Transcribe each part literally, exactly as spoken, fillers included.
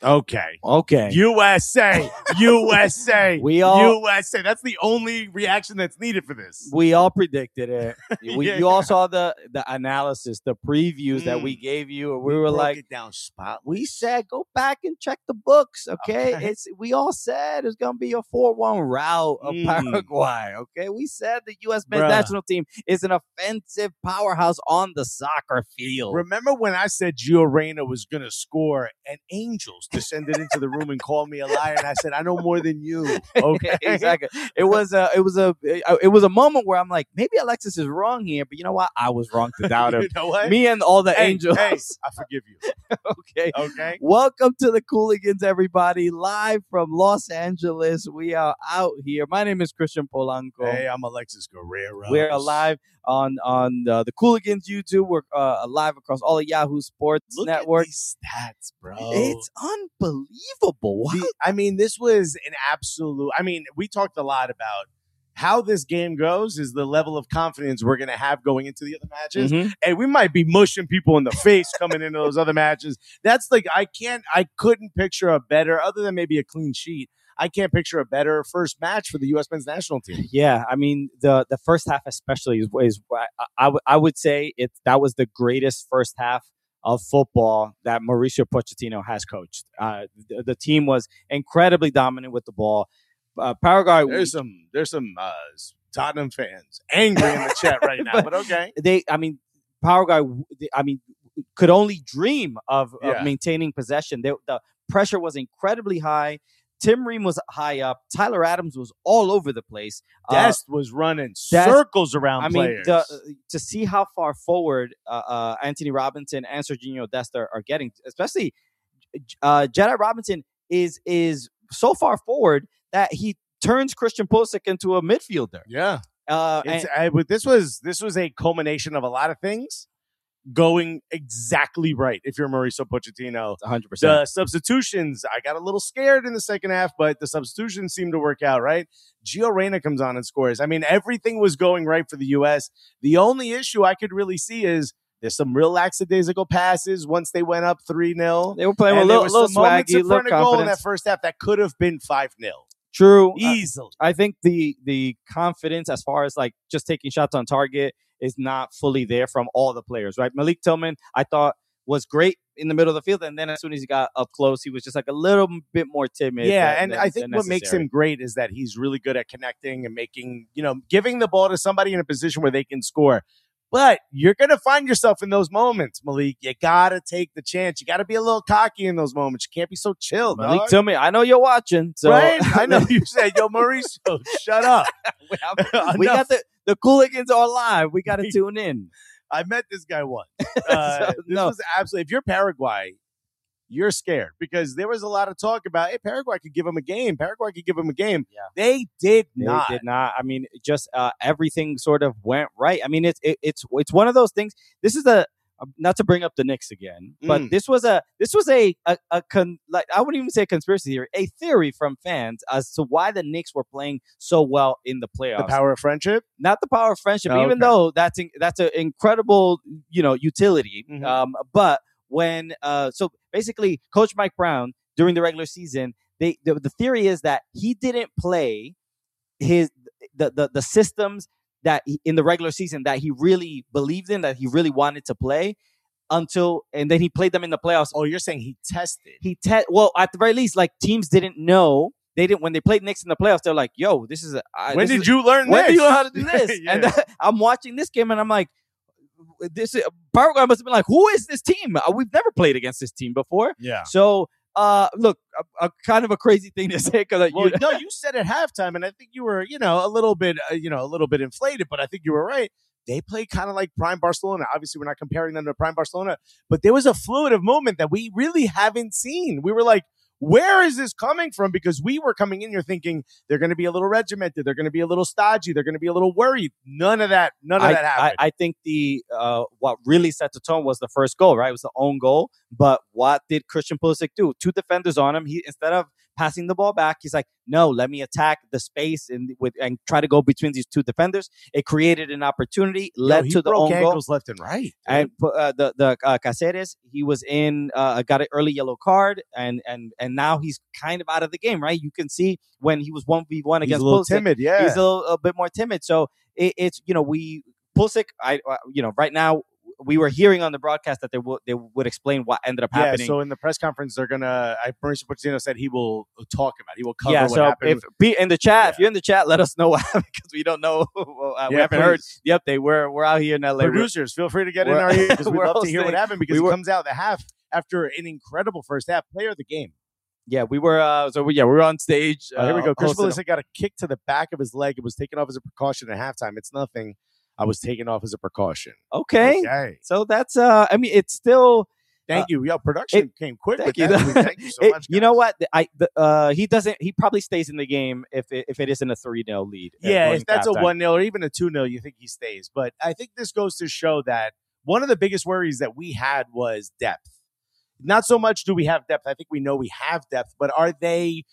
Okay. Okay. U S A. U S A. We all- U S A. That's the only reaction that's needed for this. We all predicted it. We, Yeah, you all yeah. saw the the analysis, the previews that we Mm. gave you. We, We were broke like, it down spot. we said, go back and check the books, okay? Okay. It's we all said it's gonna be a four one rout of Mm. Paraguay, okay? We said the U S men's Bruh. national team is an offensive powerhouse on the soccer field. Remember when I said Gio Reyna was going to score and angels descended into the room and called me a liar? And I said, I know more than you. Okay. Exactly. It was a, it was a, it was a moment where I'm like, maybe Alexis is wrong here, but you know what? I was wrong to doubt him. You know what? Me and all the Hey, angels. hey, I forgive you. Okay. Okay. Welcome to the Cooligans, everybody, live from Los Angeles. We are out here. My name is Christian Polanco. Hey, I'm Alexis Guerrero. We're live on on uh, the Cooligans YouTube. We're uh, live across all of Yahoo Sports Look Network. at these stats, bro. It's unbelievable. Wow. The- I mean, this was an absolute. I mean, we talked a lot about how this game goes is the level of confidence we're going to have going into the other matches. Mhm. Hey, we might be mushing people in the face coming into those other matches. That's like, I can't, I couldn't picture a better, other than maybe a clean sheet. I can't picture a better first match for the U S men's national team. Yeah, I mean the the first half especially is, is I, I, w- I would say it that was the greatest first half of football that Mauricio Pochettino has coached. Uh, the, the team was incredibly dominant with the ball. Uh, Paraguay, There's some, there's some uh, Tottenham fans angry in the chat right now, But- but okay. they, I mean, Paraguay, I mean, could only dream of, of Yeah. maintaining possession. They, the pressure was incredibly high. Tim Ream was high up. Tyler Adams was all over the place. Uh, Dest was running Dest- circles around I mean, players. the, to see how far forward uh, uh, Anthony Robinson and Serginho Dest are, are getting, especially uh, Jedi Robinson is is so far forward that he turns Christian Pulisic into a midfielder. yeah. Uh, It's, and, I, but this was this was a culmination of a lot of things going exactly right. If you're Mauricio Pochettino, one hundred percent. the substitutions, I got a little scared in the second half, but the substitutions seemed to work out right. Gio Reyna comes on and scores. I mean, everything was going right for the U S. The only issue I could really see is there's some real lackadaisical passes once they went up three nil. They were playing with And a there little, was little some moments swaggy, in little front of goal in that confidence. first half that could have been five nil. True. Uh, Easily. I think the the confidence as far as like just taking shots on target is not fully there from all the players, right? Malik Tillman, I thought was great in the middle of the field, and then as soon as he got up close, he was just like a little bit more timid. Yeah, than- and than- I think than what makes necessary. him great is that he's really good at connecting and making, you know, giving the ball to somebody in a position where they can score. But you're going to find yourself in those moments, Malik. You got to take the chance. You got to be a little cocky in those moments. You can't be so chill, Malik dog. Tillman, I know you're watching, so Right? I know you said, yo, Mauricio, shut up. we Enough. got the the Cooligans are live. We got to tune in. I met this guy once. Uh, So, this no. was absolutely, if you're Paraguay, you're scared because there was a lot of talk about, hey, Paraguay could give him a game. Paraguay could give him a game. Yeah. They did They not. did not. I mean, just uh, everything sort of went right. I mean, it's it, it's it's one of those things. This is a not to bring up the Knicks again, but Mm. this was a this was a a, a con, like I wouldn't even say a conspiracy theory, a theory from fans as to why the Knicks were playing so well in the playoffs. The power of friendship. Not the power of friendship, Oh, even okay. though that's in, that's an incredible you know utility. Mhm. Um, but when uh, so basically, Coach Mike Brown during the regular season, they the, the theory is that he didn't play his the the, the systems that he, in the regular season that he really believed in, that he really wanted to play until, and then he played them in the playoffs. Oh, you're saying he tested. He te- well, at the very least, like teams didn't know. They didn't when they played Knicks in the playoffs. They're like, "Yo, this is a I, When this did is, you learn when this? do you know how to do this?" Yeah. And I'm watching this game, and I'm like, "This is, Paraguay must have been like, who is this team? Uh, We've never played against this team before." yeah. So, uh, look, a, a kind of a crazy thing to say because Well, you, no, you said at halftime, and I think you were, you know, a little bit, uh, you know, a little bit inflated, but I think you were right. They play kind of like Prime Barcelona. Obviously, we're not comparing them to Prime Barcelona, but there was a fluid of movement that we really haven't seen. We were like, where is this coming from? Because we were coming in here thinking they're going to be a little regimented, they're going to be a little stodgy, they're going to be a little worried. None of that, none of I, that happened. I, I think the uh, what really set the tone was the first goal. Right, it was the own goal. But what did Christian Pulisic do? Two defenders on him. He instead of passing the ball back, he's like, no, let me attack the space and with and try to go between these two defenders. It created an opportunity, led Yo, he to the broke own goal. ankles left and right. dude. And uh, the the uh, Cáceres, he was in, uh, got an early yellow card, and and and now he's kind of out of the game, right? You can see when he was one v one He's against a little Pulisic, timid, yeah. he's a, little, a bit more timid. So it, it's you know we Pulisic, I uh, you know right now. We were hearing on the broadcast that they would they would explain what ended up yeah, happening. so in the press conference, they're gonna. I Mauricio Pochettino said he will talk about. It. He will cover yeah, what so happened. if be in the chat, Yeah. if you're in the chat, let us know what happened because we don't know. uh, we Yeah, haven't heard please. the update. We're we're out here in L A. We're- Producers, feel free to get in we're- our ear because we'd we're love to hear what hosting- happened because we it were- comes out the half after an incredible first half. Player of the game. yeah, we were. Uh, so we, yeah, we were on stage. Oh, here we uh, go. Chris hosting- Pulisic got a kick to the back of his leg. It was taken off as a precaution at halftime. It's nothing. I was taken off as a precaution. Okay. Okay. So that's. Uh, I mean, it's still. Thank Uh, you. Yo, production it- came quick Thank with you. that. We Thank you so It- much. you know guys. what? I the, uh, he doesn't. He probably stays in the game if it, if it isn't a three nil lead. uh, Yeah, going if that's a to halftime. one nil or even a two nil, you think he stays. But I think this goes to show that one of the biggest worries that we had was depth. Not so much do we have depth. I think we know we have depth, but are they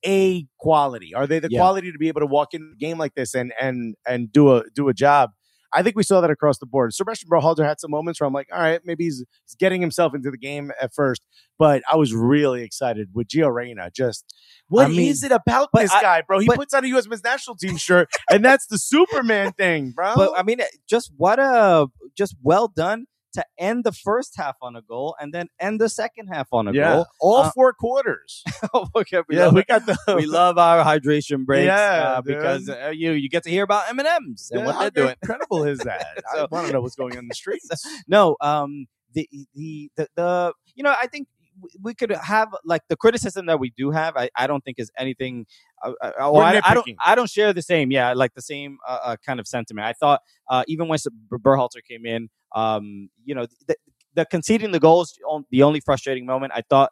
a quality? Are they the Yeah. quality to be able to walk in a game like this and and and do a do a job? I think we saw that across the board. Sebastian Berhalter had some moments where I'm like, all right, maybe he's, he's getting himself into the game at first, but I was really excited with Gio Reyna. Just what I is mean, it about but this I- guy, bro? He but- puts on a U S men's national team shirt, and that's the Superman thing, bro. But I mean, just what a just well done to end the first half on a goal and then end the second half on a yeah, goal. all Uh, four quarters. okay, we yeah, love we it. got the we love our hydration breaks Yeah, uh, because dude. uh, you you get to hear about M and M's and Yeah, what how they're doing. incredible is that? So- I want to know what's going on in the streets. No, um, the, the the the you know, I think w- we could have like the criticism that we do have. I, I don't think is anything. Uh, uh, well, We're I, I don't nitpicking. I don't share the same. Yeah, like the same uh, uh, kind of sentiment. I thought uh, even when Ber- Berhalter came in, um, you know, the, the conceding the goals on- the only frustrating moment. I thought.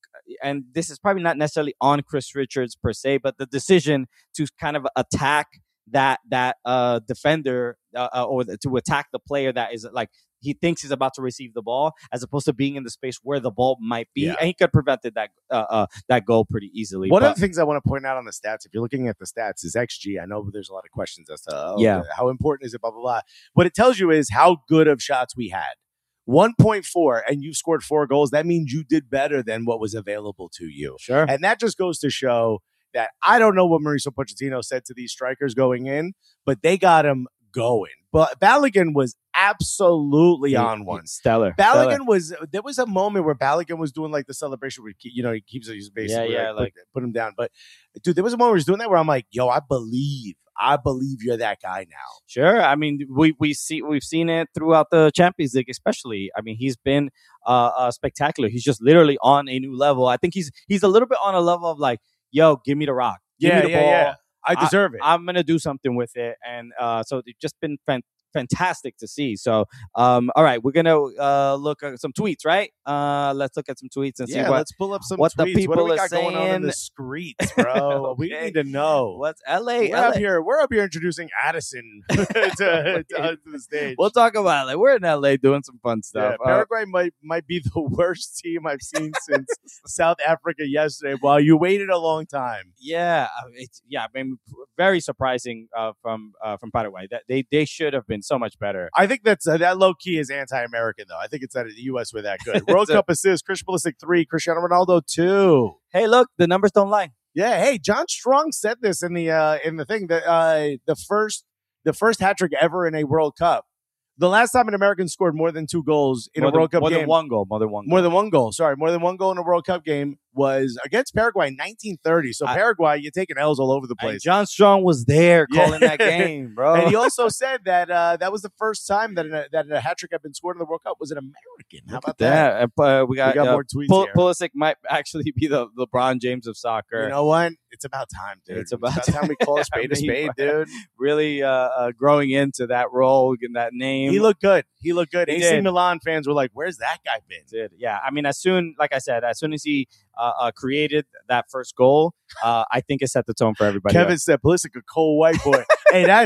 And this is probably not necessarily on Chris Richards per se, but the decision to kind of attack that that uh, defender uh, uh, or the, to attack the player that is like he thinks he's about to receive the ball, as opposed to being in the space where the ball might be, Yeah. and he could have prevented that uh, uh, that goal pretty easily. One but, of the things I want to point out on the stats, if you're looking at the stats, is X G. I know there's a lot of questions as to oh, Yeah. how important is it, blah, blah, blah. What it tells you is how good of shots we had. one point four, and you scored four goals. That means you did better than what was available to you. sure, And that just goes to show that I don't know what Mauricio Pochettino said to these strikers going in, but they got him going. But Balogun was absolutely on one. stellar. Balogun stellar. was there was a moment where Balogun was doing like the celebration where he, you know he keeps his basically Yeah, yeah, like, like- put, put him down. But dude, there was a moment where he's doing that where I'm like, yo, I believe, I believe you're that guy now. Sure. I mean, we we see we've seen it throughout the Champions League, especially. I mean, he's been uh, uh spectacular. He's just literally on a new level. I think he's he's a little bit on a level of like, yo, give me the rock, give Yeah, me the yeah, ball. yeah. I deserve it. I'm gonna do something with it, and uh, so it's just been fan- fantastic to see. So, um, all right, we're gonna uh, look at some tweets, right? Uh, let's look at some tweets and see yeah, what let's pull up some what the tweets. what do people we are got going on in the saying? streets, bro? We Okay. need to know. what's L A. We're L up A. here. We're up here introducing Addison to, to, to the stage. We'll talk about it. We're in L A doing some fun Yeah, stuff. Uh, Paraguay might might be the worst team I've seen since South Africa yesterday. Well, you waited a long time. Yeah, uh, it's yeah. I mean, very surprising uh, from uh, from Paraguay. That they they should have been so much better. I think that's uh, that low key is anti-American though. I think it's that the U S were that good. World a- Cup assists: Christian Pulisic three, Cristiano Ronaldo two. Hey, look, the numbers don't lie. Yeah, hey, John Strong said this in the uh, in the thing that uh, the first the first hat trick ever in a World Cup. The last time an American scored more than two goals in more a World than, Cup more game, than one goal, more than one, more goal. than one goal. Sorry, more than one goal in a World Cup game was against Paraguay in nineteen thirty. So I- Paraguay, you're taking L's all over the And place. John Strong was there Yeah. calling that game, bro. And he also said that uh, that was the first time that a, that a hat trick had been scored in the World Cup was an American. How Look about at that? that. Uh, we got, We got uh, more tweets Pul- here. Pulisic might actually be the LeBron James of soccer. You know what? It's about time, dude. It's about time we call a spade a I mean, spade, dude. really uh, uh, growing into that role, getting that name. He looked good. He looked good. He A C did. Milan fans were like, "Where's that guy been?" did. Yeah, I mean, as soon, like I said, as soon as he uh, uh, created that first goal, uh, I think it set the tone for everybody. Kevin else. said, "Pulisic, a cold white boy." Hey, that's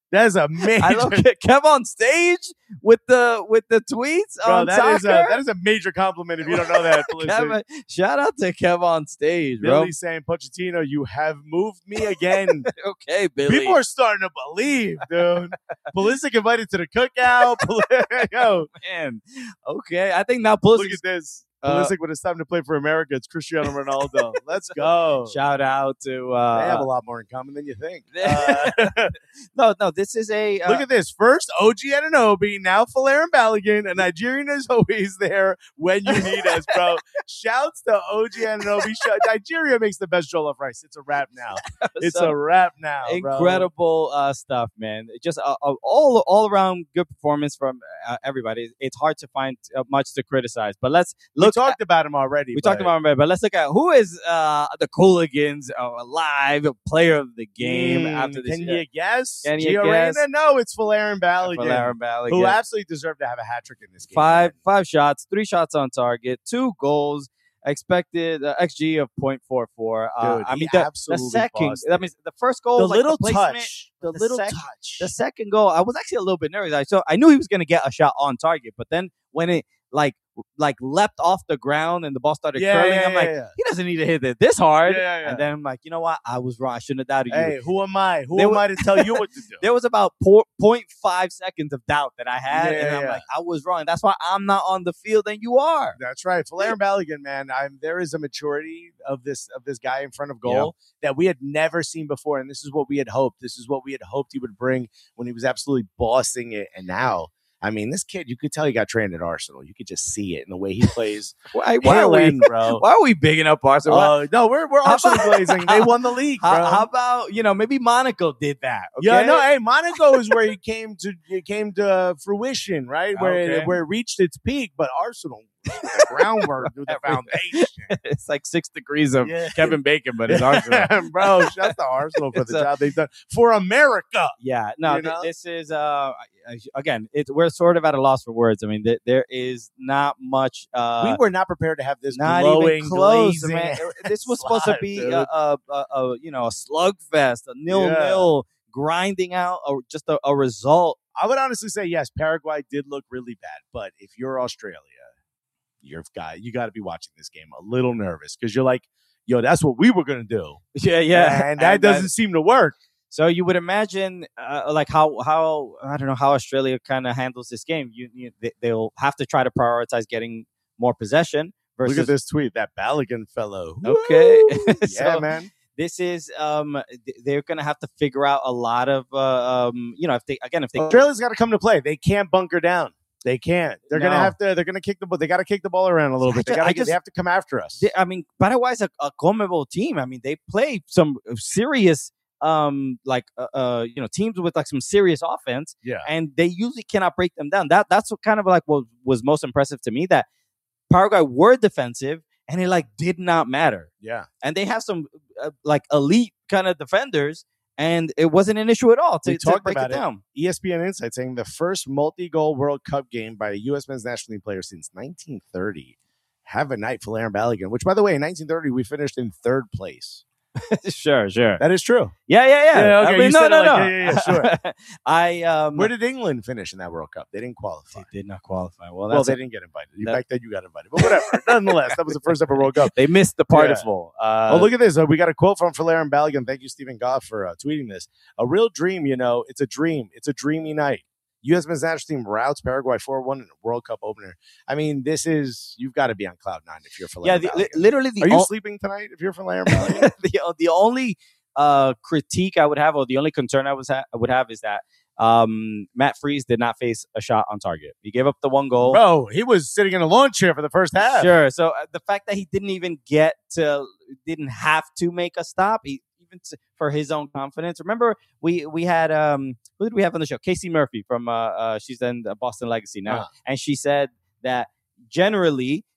That is a major. I love it. Kev on stage with the with the tweets Bro, on that soccer. is a that is a major compliment if you don't know that. Kev, shout out to Kev on stage, bro. Billy saying, Pochettino, you have moved me again. Okay, Billy. People are starting to believe, dude. Pulisic invited to the cookout. Yo, Man, okay. I think now Pulisic. look at this. Uh, Pulisic, when it's time to play for America, it's Cristiano Ronaldo. Let's go. Shout out to. Uh, They have a lot more in common than you think. Uh, no, no. This is a. Uh, look at this. First, O G Anunoby, now Falarin Balogun. A Nigerian is always there when you need us, bro. Shouts to O G Anunoby. Nigeria makes the best jollof rice. It's a wrap now. It's so a wrap now, bro. Incredible uh, stuff, man. Just uh, uh, all all around good performance from uh, everybody. It's hard to find uh, much to criticize, but let's look. We talked about him already. We but... talked about him, but let's look at who is uh, the Cooligans uh, live player of the game mm, after this. Can year. you guess? Can you Gio guess? Reyna? No, it's Falarin Balogun, Falarin Balogun. who absolutely deserved to have a hat trick in this game. Five man. five shots, three shots on target, two goals. Expected uh, X G of point four four. Uh, Dude, I mean, he the, the absolutely second. busted. That means the first goal, The was like little the placement, touch. The, The little sec- touch. The second goal, I was actually a little bit nervous. I so I knew he was going to get a shot on target, but then when it like like leapt off the ground and the ball started Yeah, curling, yeah, I'm like, yeah, yeah. he doesn't need to hit it this hard. Yeah, yeah, yeah. And then I'm like, you know what? I was wrong. I shouldn't have doubted you. Hey, who am I? Who There am was- I to tell you what to do? There was about zero point five seconds of doubt that I had, Yeah, and I'm yeah. like, I was wrong. That's why I'm not on the field and you are. That's right. Falarin Balogun, man. I'm, there is a maturity of this of this guy in front of goal that we had never seen before. And this is what we had hoped. This is what we had hoped he would bring when he was absolutely bossing it. And now, I mean, this kid, you could tell he got trained at Arsenal. You could just see it in the way he plays. Why, why are we, Hailing, bro? why are we bigging up Arsenal? Oh, no, we're, we're How Arsenal about- glazing. They won the league, bro. How, how about, you know, maybe Monaco did that? Okay? Yeah, no, hey, Monaco is where he came to it came to fruition, right? Where Okay. it, where it reached its peak, but Arsenal, the groundwork, do the foundation. It's like six degrees of Yeah. Kevin Bacon, but it's Arsenal. Bro, shout to Arsenal for It's the a- job they've done for America. Yeah, no, You th- know? this is, uh, again, it, we're sort of at a loss for words. I mean, th- there is not much. Uh, we were not prepared to have this not glowing, even close, glazing man. This was supposed to slide, be dude. a, a, a, a you know a slugfest, a nil nil, grinding out a, just a, a result. I would honestly say yes. Paraguay did look really bad, but if you're Australia, you've got you got to be watching this game a little nervous because you're like, yo, that's what we were gonna do, Yeah, yeah, and that doesn't seem to work. So you would imagine, uh, like how how I don't know how Australia kind of handles this game. You, you they, they'll have to try to prioritize getting more possession versus. Look at this tweet, that Balogun fellow. Okay, Woo! yeah, So, man. This is um th- they're gonna have to figure out a lot of uh, um you know if they again if they Australia's got to come to play. They can't bunker down. They can't. They're gonna No. have to. They're gonna kick the ball. They got to kick the ball around a little I bit. They ju- got I to. just- They have to come after us. They- I mean, Paraguay's a, a CONMEBOL team. I mean, they play some serious, um, like, uh, uh, you know, teams with like some serious offense, Yeah. and they usually cannot break them down. That that's what kind of like what was most impressive to me, that Paraguay were defensive, and it like did not matter. Yeah. And they have some uh, like elite kind of defenders, and it wasn't an issue at all to, We to talked break about it it. down. E S P N Insight saying the first multi-goal World Cup game by a U S men's national team player since nineteen thirty. Have a night, Falarin Balogun. Which, by the way, in nineteen thirty we finished in third place. Sure, sure. That is true. Yeah, yeah, yeah. Yeah, okay, I mean, you no, said it no, like- no. yeah, yeah, yeah, sure. I um. Where did England finish in that World Cup? They didn't qualify. They did not qualify. Well, Well, that's they a- didn't get invited. that- Back then, you got invited, but whatever. Nonetheless, that was the first ever World Cup. they missed the Yeah. particle. Uh, Oh, look at this. Uh, we got a quote from Falarin Balogun. Thank you, Stephen Goff, for uh, tweeting this. A real dream, you know. It's a dream. It's a dreamy night. U S men's national team routs Paraguay four one in a World Cup opener. I mean, this is, you've got to be on cloud nine if you're Falarin yeah, the, Balogun. li- literally the Are you o- sleeping tonight if you're Falarin Balogun? the the only uh, critique I would have, or the only concern I was ha- would have, is that um, Matt Freese did not face a shot on target. He gave up the one goal. Bro, he was sitting in a lawn chair for the first half. Sure. So uh, the fact that he didn't even get to, didn't have to make a stop, he, even to, for his own confidence. Remember, we we had um, who did we have on the show? Casey Murphy from uh, uh she's in the Boston Legacy now, Uh-huh. and she said that generally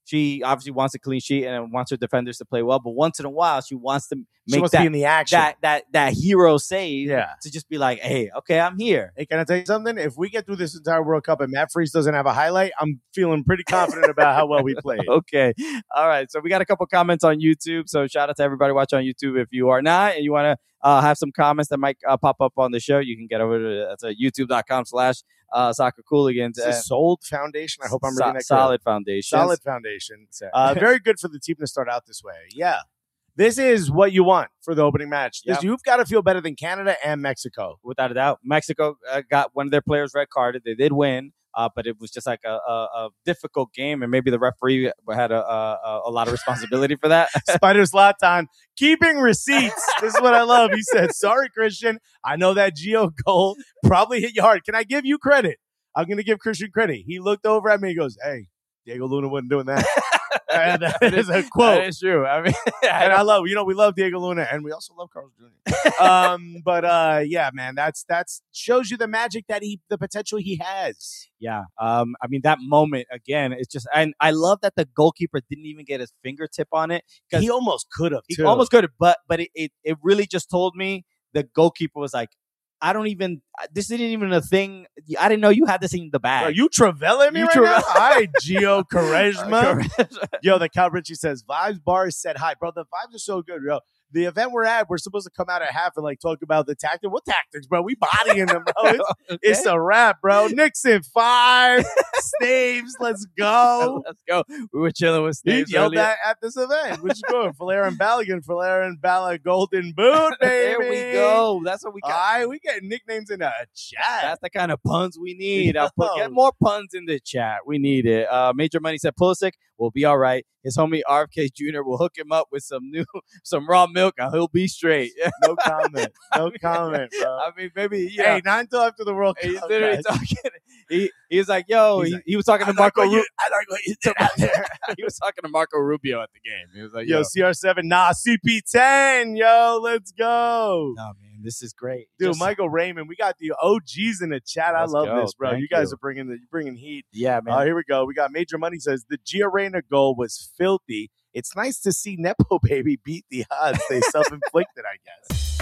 she obviously wants a clean sheet and wants her defenders to play well. But once in a while, she wants to She make wants to that be in the action. that that that hero save. Yeah. To just be like, hey, okay, I'm here. Hey, can I tell you something? If we get through this entire World Cup and Matt Freese doesn't have a highlight, I'm feeling pretty confident about how well we played. Okay. All right. So we got a couple comments on YouTube. So shout out to everybody watching on YouTube. If you are not and you want to uh, have some comments that might uh, pop up on the show, you can get over to, uh, to youtube.com slash uh, soccer cooligans. It's a Sold Foundation. I hope I'm reading that Solid Foundation. Solid Foundation. Uh, very good for the team to start out this way. Yeah. This is what you want for the opening match. This, Yep. You've got to feel better than Canada and Mexico. Without a doubt. Mexico uh, got one of their players red carded. They did win. Uh, but it was just like a, a, a difficult game, and maybe the referee had a, a, a lot of responsibility for that. Spider Zlatan keeping receipts. This is what I love. He said, sorry, Christian. I know that Gio goal probably hit you hard. Can I give you credit? I'm going to give Christian credit. He looked over at me and goes, hey, Diego Luna wasn't doing that. And that is a quote. That is true. I mean, I and I love, you know, we love Diego Luna and we also love Carlos Junior um, but uh, yeah, man, that's that's shows you the magic that he, the potential he has. Yeah. Um, I mean, that moment again, it's just, and I love that the goalkeeper didn't even get his fingertip on it. He almost could have. He too. almost could have, but but it, it it really just told me the goalkeeper was like, I don't even. This isn't even a thing. I didn't know you had this in the bag. Are you Trevelling me You right Treve- now? Hi, Gio Charisma. Yo, the Cal Richie says, Vibes Bar said hi. Bro, the vibes are so good, yo. The event we're at, we're supposed to come out at half and like talk about the tactics. What tactics, bro? We bodying them, bro. It's, Okay. it's a wrap, bro. Nixon, five. Staves, let's go. Let's go. We were chilling with He Staves yelled earlier. that at this event. Which is good. Flair and Balogun, Flair and Bala Golden Boot, baby. There we go. That's what we All got. right, we get nicknames in the chat. That's the kind of puns we need. I'll put, Yo. get more puns in the chat. We need it. Uh, Major Money said Pulisic will be all right. His homie R F K Junior will hook him up with some new, some raw milk, and he'll be straight. No comment. No comment, bro. I mean, maybe yeah. Hey, not until after the World Cup. He's literally guys. talking. He he was like, "Yo," He's he, like, he was talking I to Marco. like what Ru- you- I like what you did out there. he was talking to Marco Rubio at the game. He was like, Yo, "Yo, C R seven, nah, C P ten, yo, let's go. no man, this is great, Dude, Just- Michael Raymond, we got the O Gs in the chat. I Let's love go. this, bro. Thank you guys you. are bringing the bringing heat. Yeah, man. Uh, here we go. We got Major Money says the Gio Reyna goal was filthy. It's nice to see Nepo Baby beat the odds they self-inflicted, I guess.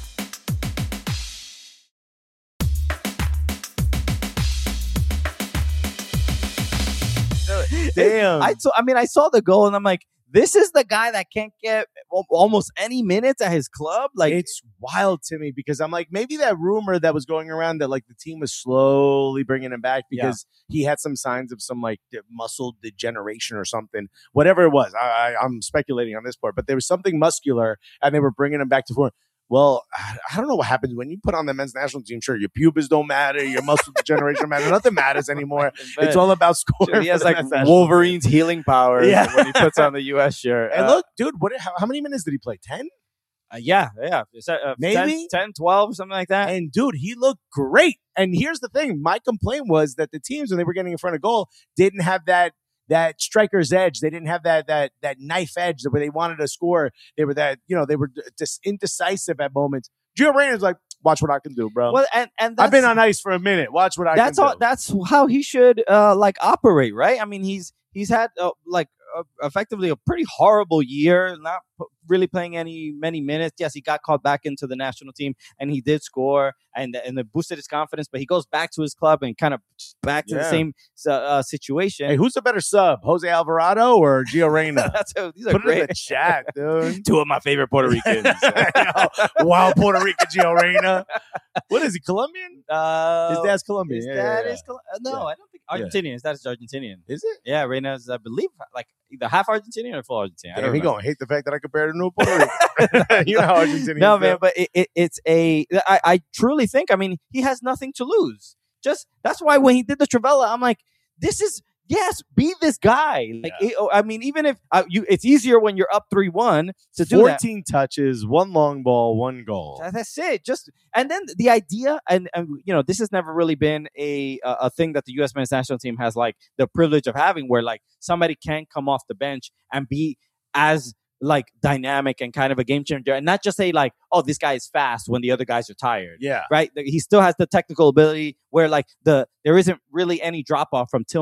Damn. I saw. I mean, I saw the goal, and I'm like, this is the guy that can't get al- almost any minutes at his club. Like, It's wild to me because I'm like, maybe that rumor that was going around that like the team was slowly bringing him back because he had some signs of some like de- muscle degeneration or something, whatever it was. I, I, I'm speculating on this part, but there was something muscular and they were bringing him back to form. Well, I I don't know what happens when you put on the men's national team. Sure, your pubis don't matter, your muscle degeneration don't matter, nothing matters anymore. It's all about scoring. he has for the like men's national Wolverine's healing powers Yeah. when he puts on the U S shirt. team. And Uh, look, dude, what? How, how many minutes did he play? ten? uh, yeah, yeah, Is that, uh, Maybe? ten, ten, twelve, something like that. And dude, he looked great. And here's the thing: my complaint was that the teams, when they were getting in front of goal, didn't have that that striker's edge. They didn't have that that that knife edge where they wanted to score. They were that you know they were just indecisive at moments. Gio Reyna's like, watch what I can do, bro. Well, and and that's, I've been on ice for a minute. Watch what I that's can all. do. That's how he should uh, like operate, right? I mean, he's he's had uh, like uh, effectively a pretty horrible year, not p- really playing any many minutes. Yes, he got called back into the national team, and he did score, and and it boosted his confidence. But he goes back to his club and kind of back to the Yeah. same uh, uh, situation. Hey, who's the better sub, Jose Alvarado or Gio Reyna? That's a, these are Put it in great. the chat, dude. Two of my favorite Puerto Ricans. Yo, wow, Puerto Rican Gio Reyna. What is he, Colombian? Uh, His dad's Colombian. His Yeah, dad yeah, is Col- uh, no, Yeah. I don't think Argentinian. His dad is Argentinian. yeah. Is it? Yeah, Reyna's, I believe, like either half Argentinian or full Argentinian. I Damn, don't he remember. gonna hate the fact that I compared him to a Puerto Rican. You know how Argentinians No, do. man, but it, it, it's a. I, I truly think. I mean, he has nothing to lose. Just that's why when he did the Travella, I'm like, this is yes, be this guy. Like, Yeah. it- I mean, even if uh, you, it's easier when you're up three one to do that. fourteen touches, one long ball, one goal. That- That's it. Just and then the idea, and, and you know, this has never really been a a a thing that the U S men's national team has like the privilege of having, where like somebody can come off the bench and be as like dynamic and kind of a game changer, and not just say like, oh, this guy is fast when the other guys are tired. Yeah. Right. He still has the technical ability where like the there isn't really any drop off from Tillman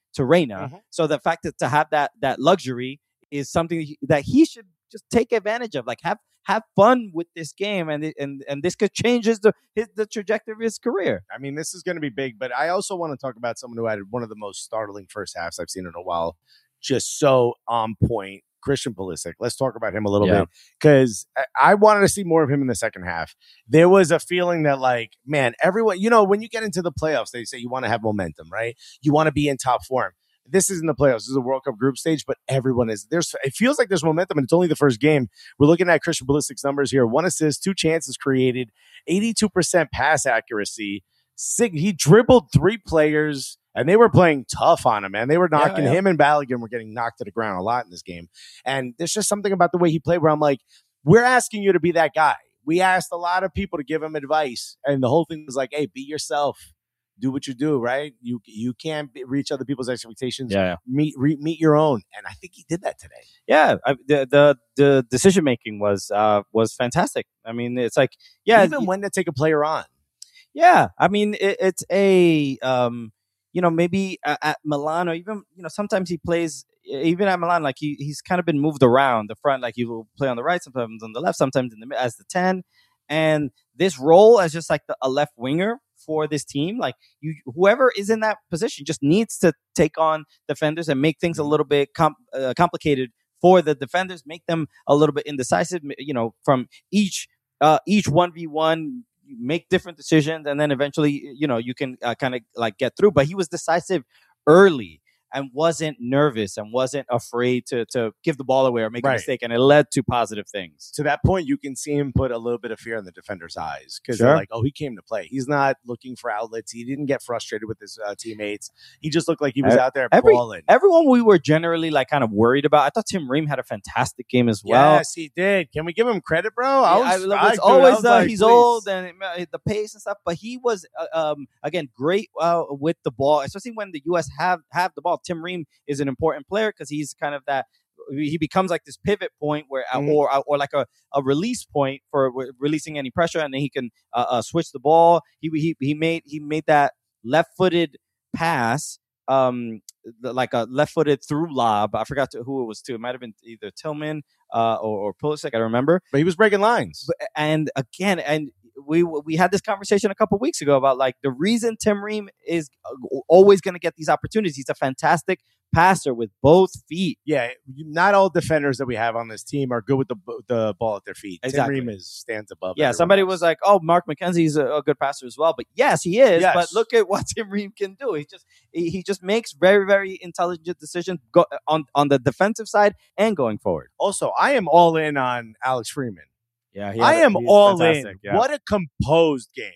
to Reyna. Mhm. So the fact that to have that that luxury is something that he should just take advantage of. Like have have fun with this game, and it- and and this could change his the his, the trajectory of his career. I mean, this is going to be big, but I also want to talk about someone who had one of the most startling first halves I've seen in a while. Just so on point, Christian Pulisic. Let's talk about him a little Yeah. bit because I, I wanted to see more of him in the second half. There was a feeling that, like, man, everyone, you know, when you get into the playoffs, they say you want to have momentum, right? You want to be in top form. This isn't the playoffs. This is a World Cup group stage, but everyone is. There's. It feels like there's momentum, and it's only the first game. We're looking at Christian Pulisic's numbers here: one assist, two chances created, eighty-two percent pass accuracy. Six, he dribbled three players, and they were playing tough on him, man. They were knocking Yeah, yeah. him and Balogun were getting knocked to the ground a lot in this game. And there's just something about the way he played where I'm like, we're asking you to be that guy. We asked a lot of people to give him advice, and the whole thing was like, hey, be yourself. Do what you do, right? You you can't be, reach other people's expectations. Yeah, yeah. Meet re, meet your own, and I think he did that today. Yeah, I, the the the decision making was uh was fantastic. I mean, it's like yeah, Even when to take a player on. yeah. I mean, it, it's a um, you know, maybe at, at Milan or even you know, sometimes he plays even at Milan like he he's kind of been moved around the front. Like he will play on the right, sometimes on the left, sometimes in the mid as the ten, and this role as just like the, a left winger for this team, like you, whoever is in that position just needs to take on defenders and make things a little bit com- uh, complicated for the defenders, make them a little bit indecisive, you know, from each, uh, each one v one, make different decisions. And then eventually, you know, you can uh, kind of like get through, but he was decisive early and wasn't nervous and wasn't afraid to to give the ball away or make Right. a mistake. And it led to positive things. To that point, you can see him put a little bit of fear in the defender's eyes because Sure. they're like, oh, he came to play. He's not looking for outlets. He didn't get frustrated with his uh, teammates. He just looked like he was E- out there every- balling. Everyone we were generally like kind of worried about. I thought Tim Ream had a fantastic game as well. Yes, he did. Can we give him credit, bro? Yeah, I was, I love- it's I- dude, I always was uh, like, he's please. old and it- the pace and stuff, but he was uh, um again great uh, with the ball, especially when the U S have have the ball. Tim Ream is an important player because he's kind of that. He becomes like this pivot point where, uh, Mhm. or or like a, a release point for w- releasing any pressure, and then he can uh, uh, switch the ball. He he he made he made that left-footed pass, um, the- like a left-footed through lob. I forgot to, who it was to. It might have been either Tillman uh, or, or Pulisic. I don't remember. But he was breaking lines. But- and again, and we we had this conversation a couple weeks ago about like the reason Tim Ream is always going to get these opportunities. He's a fantastic passer with both feet. Yeah, not all defenders that we have on this team are good with the the ball at their feet. Exactly. Tim Ream is stands above. Yeah, everyone somebody else. was like, "Oh, Mark McKenzie's a, a good passer as well." But yes, he is. Yes. But look at what Tim Ream can do. He just he, he just makes very very intelligent decisions go, on on the defensive side and going forward. Also, I am all in on Alex Freeman. Yeah, I am all in. What a composed game.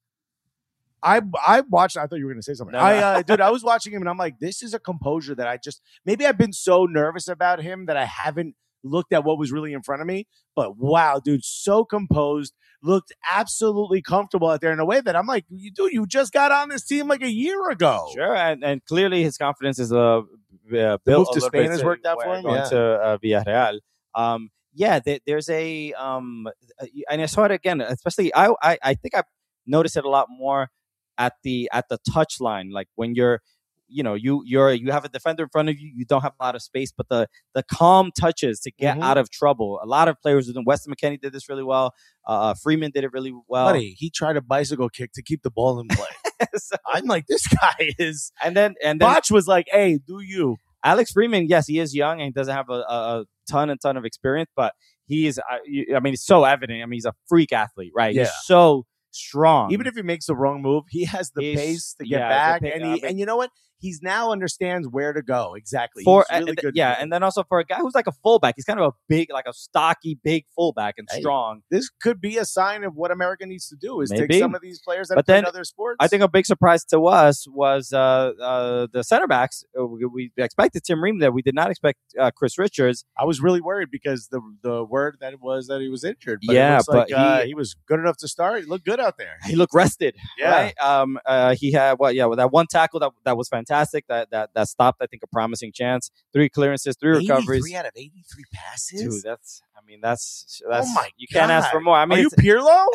I I watched. I thought you were going to say something. No, no. I uh, dude, I was watching him and I'm like, this is a composure that I just maybe I've been so nervous about him that I haven't looked at what was really in front of me. But wow, dude, so composed, looked absolutely comfortable out there in a way that I'm like, you dude, you just got on this team like a year ago. Sure, and, and clearly his confidence is uh, uh built move a to little Spain bit has to worked out where- for him, Going yeah. to uh, Villarreal. Um, yeah, there, there's a um, uh, and I saw it again. Especially, I, I I think I noticed it a lot more at the at the touch line, like when you're. You know, you you're you have a defender in front of you. You don't have a lot of space, but the the calm touches to get Mhm. out of trouble. A lot of players within Weston McKennie did this really well. Uh, Freeman did it really well. Buddy, he tried a bicycle kick to keep the ball in play. So- I'm like, this guy is. and then and then Botch was like, hey, do you? Alex Freeman, yes, he is young and he doesn't have a, a, a ton and ton of experience, but he is. I, you- I mean, it's so evident. I mean, he's a freak athlete, right? Yeah. He's so strong. Even if he makes the wrong move, he has the He's- pace to get yeah, back, the pa- and I he mean- and you know what? He's now understands where to go exactly. for He's really and, good. yeah, for it. and then also for a guy who's like a fullback, he's kind of a big, like a stocky, big fullback and Hey, strong. this could be a sign of what America needs to do is Maybe. take some of these players that But play then in other sports. I think a big surprise to us was uh, uh, the center backs. Uh, We, we expected Tim Ream there. We did not expect uh, Chris Richards. I was really worried because the the word that it was that he was injured. But Yeah, it looks like but uh, he- he was good enough to start. He looked good out there. He looked rested. Yeah. Right. Um. Uh. He had what? Yeah. Well, that one tackle that that was fantastic. That that that stopped. I think a promising chance. Three clearances. Three recoveries. eighty-three out of eighty-three passes. Dude, that's. I mean, that's. that's oh my You can't ask God. for more. I mean, are you it's- Pirlo?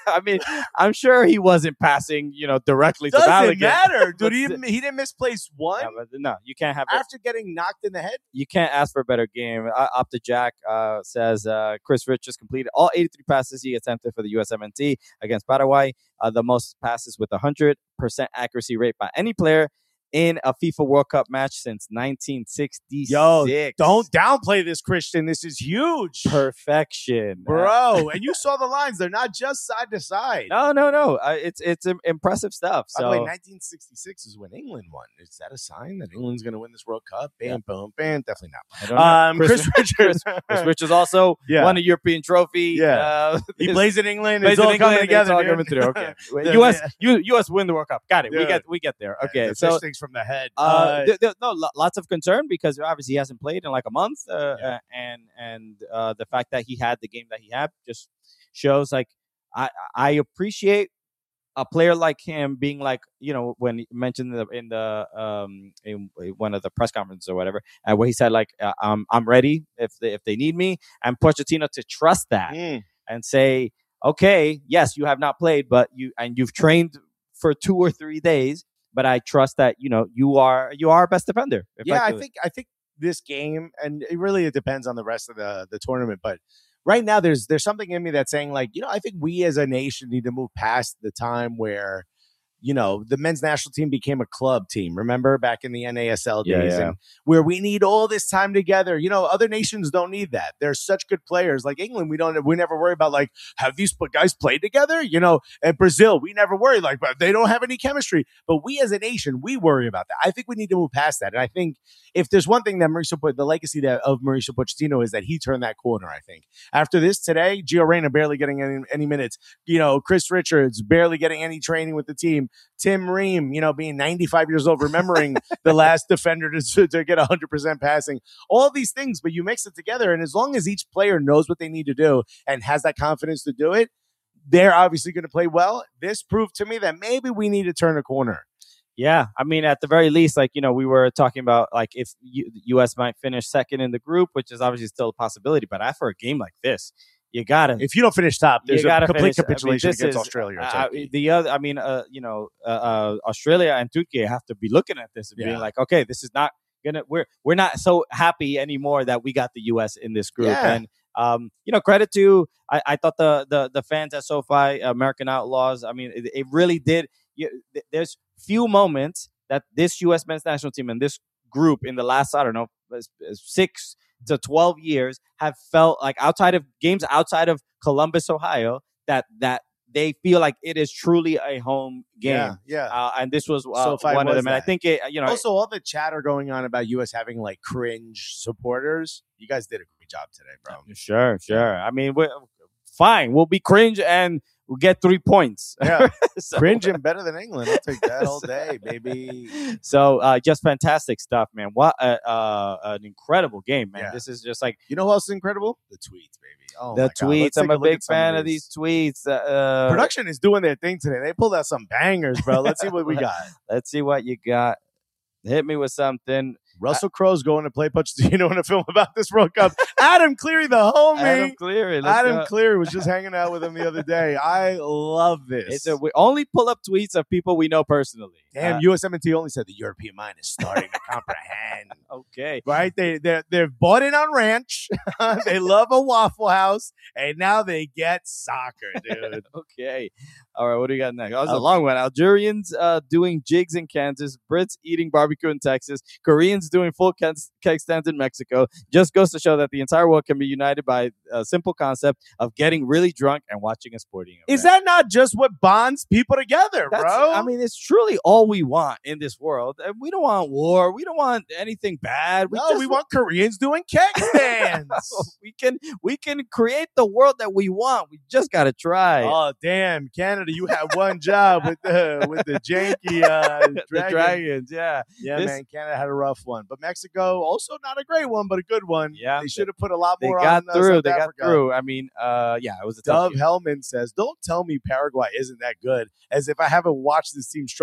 I mean, I'm sure he wasn't passing, you know, directly to Doesn't Balogun. matter, dude. But He, st- he didn't misplace one yeah, but no, you can't have it. after getting knocked in the head. You can't ask for a better game. Uh, Opta Jack uh, says uh, Chris Richards completed all eighty-three passes he attempted for the U S M N T against Paraguay, uh, the most passes with a one hundred percent accuracy rate by any player in a FIFA World Cup match since nineteen sixty-six. Yo, don't downplay this, Christian. This is huge. Perfection, bro. And you saw the lines. They're not just side to side. No, no, no. Uh, it's it's um, impressive stuff. By So, the way, nineteen sixty-six is when England won. Is that a sign that England's going to win this World Cup? Bam, Yeah. boom, bam. Definitely not. I don't know. Um, Chris, Chris Richards. Chris Richards also Yeah. won a European trophy. Yeah. Uh, He his- plays in England. plays It's in all coming England, together. It's all dude. coming through. Okay. Yeah, U S yeah. U, U S win the World Cup. Got it. We Yeah. get we get there. Okay. The so fish things from the head. Uh, Uh, th- th- no, lo- lots of concern because obviously he hasn't played in like a month, uh, Yeah. uh, and and uh, the fact that he had the game that he had just shows like I I appreciate a player like him being like, you know, when he mentioned in the, in the um in one of the press conferences or whatever, uh, where he said like uh, I'm I'm ready if they, if they need me, and Pochettino to trust that mm. and say, okay, yes, you have not played, but you and you've trained for two or three days. But I trust that you know you are you are our best defender. Yeah, I effectively. think I think this game, and it really it depends on the rest of the the tournament. But right now, there's there's something in me that's saying like, you know, I think we as a nation need to move past the time where, you know, the men's national team became a club team. Remember back in the N A S L Yeah, days, yeah. and where we need all this time together. You know, other nations don't need that. They're such good players. Like England, we don't. We never worry about like, have these guys played together? You know, at Brazil, we never worry like, but they don't have any chemistry. But we as a nation, we worry about that. I think we need to move past that. And I think if there's one thing that Mauricio, put the legacy that of Mauricio Pochettino is that he turned that corner. I think after this today, Gio Reyna barely getting any, any minutes. You know, Chris Richards barely getting any training with the team. Tim Ream, you know, being ninety-five years old, remembering the last defender to, to get one hundred percent passing, all these things, but you mix it together. And as long as each player knows what they need to do and has that confidence to do it, they're obviously going to play well. This proved to me that maybe we need to turn a corner. Yeah, I mean, at the very least, like, you know, we were talking about like if U- the U S might finish second in the group, which is obviously still a possibility. But after a game like this, you gotta If you don't finish top, you there's a gotta complete finish. I mean, capitulation this against is, Australia. Or uh, Turkey. the other, I mean, uh, you know, uh, uh, Australia and Turkey have to be looking at this and Yeah. being like, okay, this is not gonna. We're we're not so happy anymore that we got the U S in this group. Yeah. And um, you know, credit to I, I thought the the the fans at SoFi, American Outlaws. I mean, it, it really did. You, th- there's few moments that this U S men's national team and this group in the last, I don't know, s- s- six to twelve years have felt like outside of games outside of Columbus, Ohio, that that they feel like it is truly a home game. Yeah, yeah. Uh, and this was uh, SoFi one of was them. And I that. think it, you know, Also, all the chatter going on about U S having like cringe supporters. You guys did a great job today, bro. sure, sure. I mean, we're fine. We'll be cringe and we'll get three points. Yeah, So- cringe and better than England. I'll take that all day, baby. So uh, just fantastic stuff, man. What a, uh, an incredible game, man. Yeah. This is just like You know who else is incredible? The tweets, baby. Oh the my God. tweets. Let's I'm take a look big at some fan of these tweets. Uh, Production is doing their thing today. They pulled out some bangers, bro. Let's see what we got. Let's see what you got. Hit me with something. Russell Crowe's going to play Pochettino in a film about this World Cup. Adam Cleary, the homie. Adam Cleary. Let's Adam go. Cleary was just hanging out with him the other day. I love this. It's a, we only pull up tweets of people we know personally. Damn, Uh, U S M N T only said the European mind is starting to comprehend. okay. Right? They they're they're bought in on ranch. They love a Waffle House, and now they get soccer, dude. Okay. All right. What do you got next? That was a Okay. long one. Algerians uh, doing jigs in Kansas. Brits eating barbecue in Texas. Koreans doing full keg keg stands in Mexico. Just goes to show that the entire world can be united by a simple concept of getting really drunk and watching a sporting event. Is that not just what bonds people together, That's, bro? I mean, it's truly all we want in this world. And we don't want war. We don't want anything bad. We no, just we want Koreans doing keg stands. we can we can create the world that we want. We just gotta try. Oh damn, Canada! You had one job with the with the janky uh, the dragon. dragons, yeah. Yeah, This- man, Canada had a rough one, but Mexico also not a great one, but a good one. Yeah. they should have put a lot They more got on. Uh, through. South They Africa. got through. I mean, uh, yeah, it was a tough Dove game. Hellman says, "Don't tell me Paraguay isn't that good, as if I haven't watched this team struggle to hold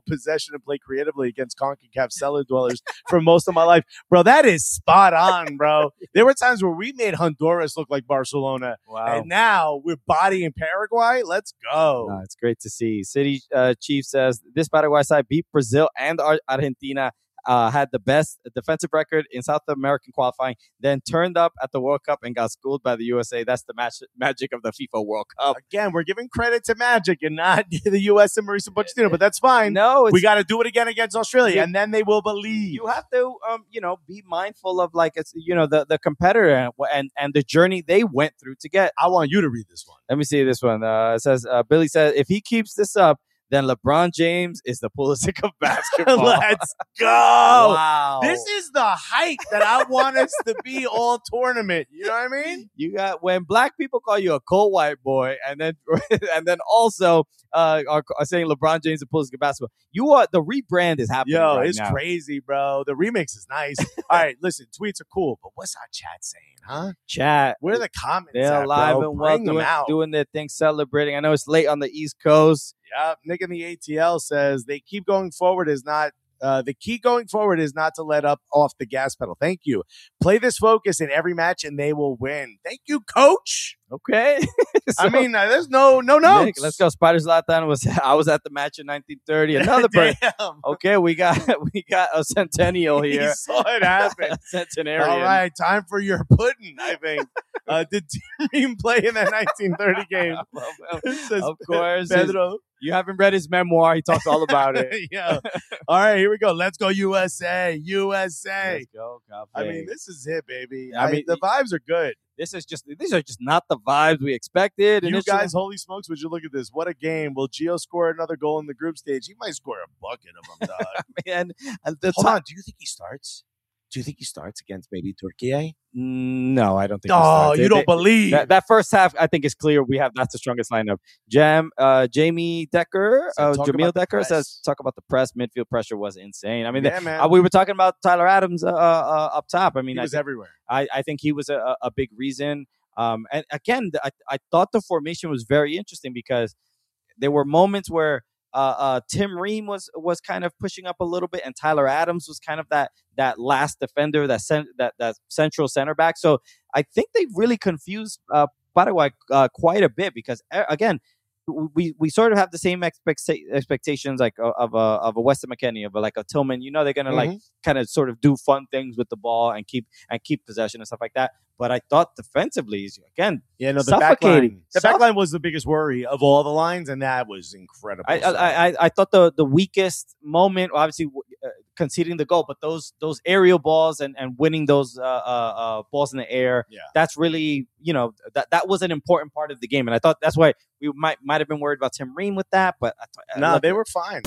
possession and play creatively against CONCACAF cellar dwellers for most of my life. Bro, that is spot on, bro. There were times where we made Honduras look like Barcelona. Wow. And now we're bodying Paraguay. Let's go. No, it's great to see. City uh, Chief says this Paraguay side beat Brazil and Ar- Argentina. Uh, had the best defensive record in South American qualifying, then turned up at the World Cup and got schooled by the U S A. That's the match, magic of the FIFA World Cup. Again, we're giving credit to Magic and not the U S and Mauricio Pochettino, but that's fine. No, it's, we got to do it again against Australia, you, and then they will believe. You have to, um, you know, be mindful of like it's, you know, the the competitor and, and and the journey they went through to get. I want you to read this one. Let me see this one. Uh, it says uh, Billy says if he keeps this up, then LeBron James is the Pulisic of basketball. Let's go. Wow. This is the height that I want us to be all tournament. You know what I mean? You got when black people call you a cold white boy, and then and then also uh, are, are saying LeBron James is Pulisic of basketball. You are the rebrand is happening. Yo, right it's now. crazy, bro. The remix is nice. All right, listen, tweets are cool, but what's our chat saying, huh? Chat. Where are the comments? They're at, alive bro? and well, Bring them doing, out. doing their thing, celebrating. I know it's late on the East Coast. Yep. Nick in the A T L says they keep going forward is not uh, the key going forward is not to let up off the gas pedal. Thank you. Play this focus in every match and they will win. Thank you, coach. Okay. so, I mean, uh, there's no no notes. Nick, let's go. Spider Zlatan was I was at the match in nineteen thirty. Another person. Okay, we got we got a centennial here. He saw it happen. Centenarian. All right, time for your pudding, I think. Uh, did Team play in that nineteen thirty game? Says, of course. Pedro. You haven't read his memoir. He talks all about it. Yeah. All right, here we go. Let's go U S A. U S A. Let's go, Coffee. I mean, this is it, baby. I I mean, the vibes are good. This is just these are just not the vibes we expected. You initially. guys, holy smokes, would you look at this? What a game. Will Gio score another goal in the group stage? He might score a bucket of them, dog. Man, and the Hold top, on. Do you think he starts? Do you think he starts against maybe Turkey? No, I don't think. Oh, he you they, don't they, believe. That, that first half, I think is clear. We have that's the strongest lineup. Jam, uh, Jamie Decker, So uh, talk Jamil about the Decker press. says, talk about the press. Midfield pressure was insane. I mean, Yeah, the- man. uh, we were talking about Tyler Adams uh, uh, up top. I mean, He I was think- everywhere. I, I think he was a, a big reason. Um, and again, the, I, I thought the formation was very interesting because there were moments where uh, uh, Tim Ream was was kind of pushing up a little bit, and Tyler Adams was kind of that that last defender, that cent- that that central center back. So I think they really confused uh, Paraguay uh, quite a bit because uh, again. We we sort of have the same expecta- expectations like uh, of a of a Weston McKennie, of a, like a Tillman. You know, they're gonna like kind of sort of do fun things with the ball and keep and keep possession and stuff like that. But I thought defensively, again, Yeah, no, the suffocating. backline. The Suff- backline was the biggest worry of all the lines, and that was incredible. I, So- I, I I thought the the weakest moment, obviously uh, conceding the goal, but those those aerial balls and, and winning those uh, uh, uh, balls in the air, Yeah. that's really you know that that was an important part of the game, and I thought that's why we might might have been worried about Tim Ream with that, but I thought, no, look, they were fine.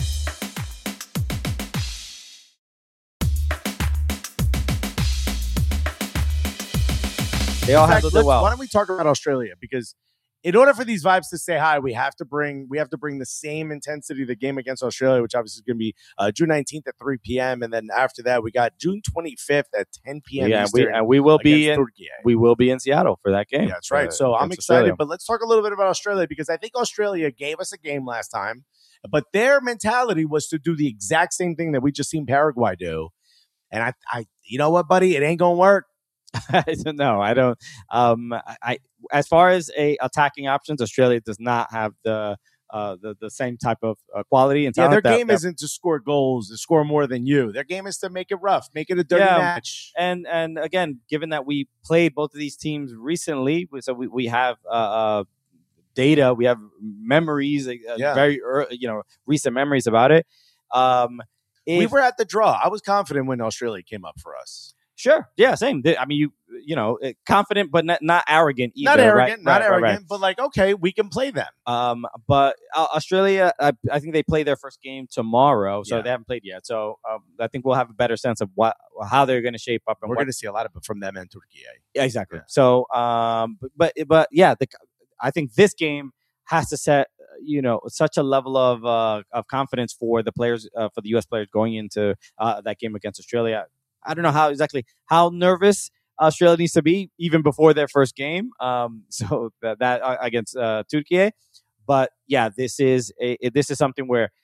they all In fact, handled it let's- well. Why don't we talk about Australia? Because in order for these vibes to stay high, we have to bring we have to bring the same intensity of the game against Australia, which obviously is going to be uh, June nineteenth at three p.m. And then after that, we got June twenty-fifth at ten p.m. Yeah, we, Eastern and we will be against in Turkey. we will be in Seattle for that game. Yeah, that's right. uh, So I'm against excited, Australia. but let's talk a little bit about Australia because I think Australia gave us a game last time, but their mentality was to do the exact same thing that we just seen Paraguay do. And I, I, you know what, buddy, it ain't gonna work. I don't know. I don't. Um, I, I as far as a attacking options, Australia does not have the uh the, the same type of uh, quality and Yeah, talent. their that- game that- isn't to score goals, to score more than you. Their game is to make it rough, make it a dirty Yeah. match. and and again, given that we played both of these teams recently, so we we have uh, uh data, we have memories, uh, Yeah. very early, you know recent memories about it. Um, We if- were at the draw. I was confident when Australia came up for us. Sure. Yeah. Same. I mean, you you know, eh, confident but not, not arrogant either. Not right? arrogant, not Right, right, arrogant, right. but like, okay, we can play them. Um, but uh, Australia, I, I think they play their first game tomorrow, so Yeah. they haven't played yet. So um, I think we'll have a better sense of what how they're going to shape up and We're what. going to see a lot of it from them and Turkey. Yeah, exactly. Yeah. So, um, but but, but yeah, the, I think this game has to set uh, you know such a level of uh, of confidence for the players uh, for the U S players going into uh, that game against Australia. I don't know how exactly how nervous Australia needs to be even before their first game. Um, so that, that uh, against uh, Turkey, but yeah, this is a this is something where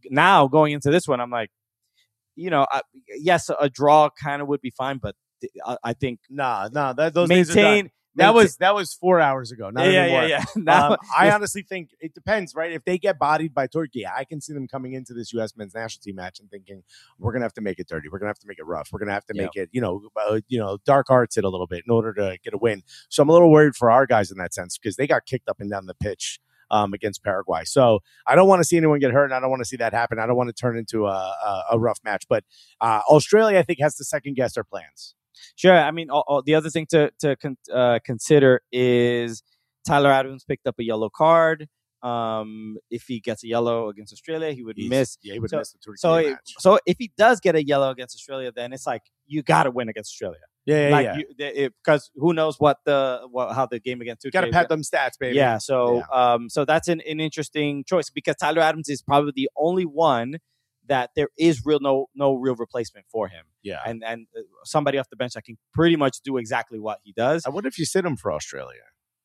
now going into this one, I'm like, you know, I, yes, a draw kind of would be fine, but I, I think nah, nah, that, those days are done. maintain. That maintain- was that was four hours ago. Not yeah, anymore. yeah, yeah. Now, Um, I honestly think it depends, right? If they get bodied by Turkey, I can see them coming into this U S men's national team match and thinking, we're gonna have to make it dirty. We're gonna have to make it rough. We're gonna have to make it, you know, uh, you know, dark arts it a little bit in order to get a win. So I'm a little worried for our guys in that sense because they got kicked up and down the pitch um, against Paraguay. So I don't want to see anyone get hurt, and I don't want to see that happen. I don't want to turn into a, a, a rough match. But uh, Australia, I think, has to second guess their plans. Sure. I mean, all, all, the other thing to to con- uh, consider is Tyler Adams picked up a yellow card. Um, if he gets a yellow against Australia, he would He's, miss. Yeah, he would so, miss the Turkey so match. It, so if he does get a yellow against Australia, then it's like you got to win against Australia. Yeah, yeah, like yeah. Because who knows what the what, how the game against Turkey. Got to pat them stats, baby. Yeah. So yeah. um, so that's an, an interesting choice because Tyler Adams is probably the only one that there is real no no real replacement for him. Yeah, and and somebody off the bench that can pretty much do exactly what he does. I wonder if you sit him for Australia.